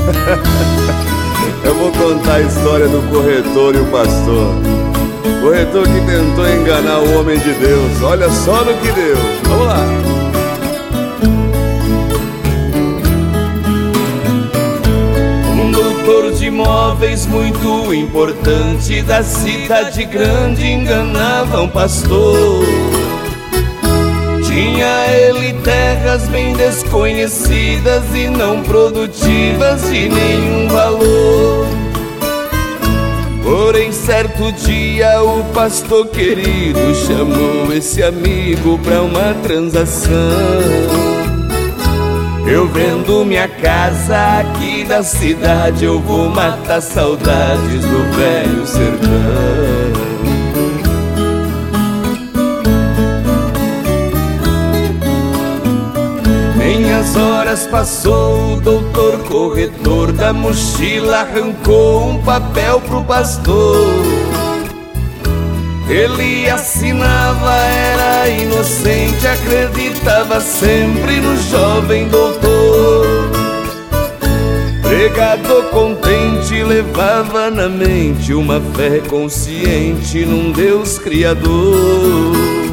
Eu vou contar a história do corretor e o pastor. Corretor que tentou enganar o homem de Deus. Olha só no que deu. Vamos lá. Um doutor de imóveis muito importante da cidade grande enganava um pastor. Tinha ele terras bem desconhecidas e não produtivas de nenhum valor. Porém, certo dia o pastor querido chamou esse amigo pra uma transação. Eu vendo minha casa aqui da cidade, eu vou matar saudades do velho sertão. As horas passou, o doutor corretor da mochila arrancou um papel pro pastor. Ele assinava, era inocente, acreditava sempre no jovem doutor. Pregador contente, levava na mente uma fé consciente num Deus criador.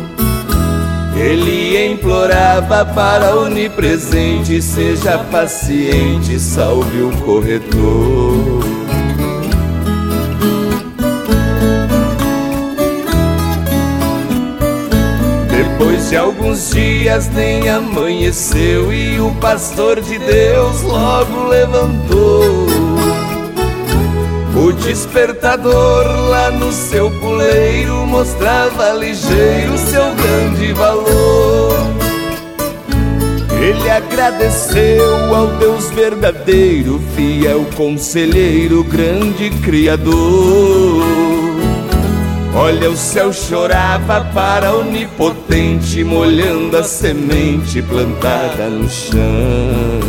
Ele implorava para o onipresente, seja paciente, salve o corretor. Depois de alguns dias nem amanheceu e o pastor de Deus logo levantou. O despertador lá no seu puleiro mostrava ligeiro seu grande valor. Ele agradeceu ao Deus verdadeiro, fiel conselheiro, grande criador. Olha, o céu chorava para onipotente, molhando a semente plantada no chão.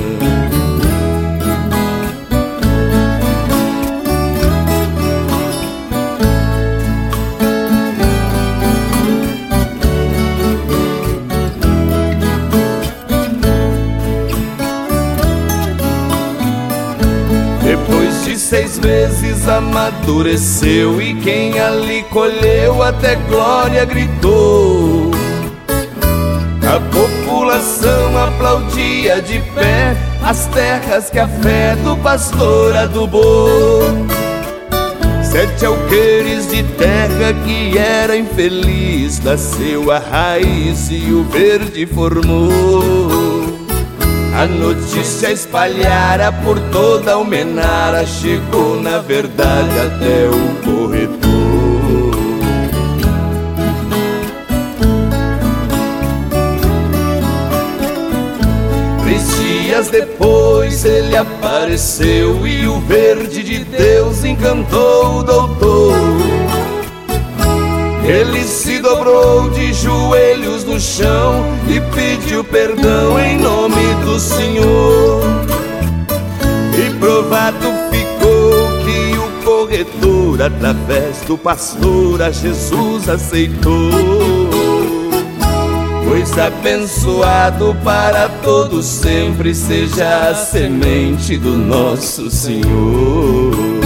Depois de 6 meses amadureceu e quem ali colheu até glória gritou. A população aplaudia de pé as terras que a fé do pastor adubou. 7 alqueires de terra que era infeliz, nasceu a raiz e o verde formou. A notícia espalhara por toda a Almenara, chegou na verdade até o corretor. Três dias depois ele apareceu e o verde de Deus encantou o doutor. Ele se dobrou de joelhos no chão e pediu perdão em nome do Senhor. E provado ficou que o corretor, através do pastor, a Jesus aceitou. Pois abençoado para todos sempre seja a semente do nosso Senhor.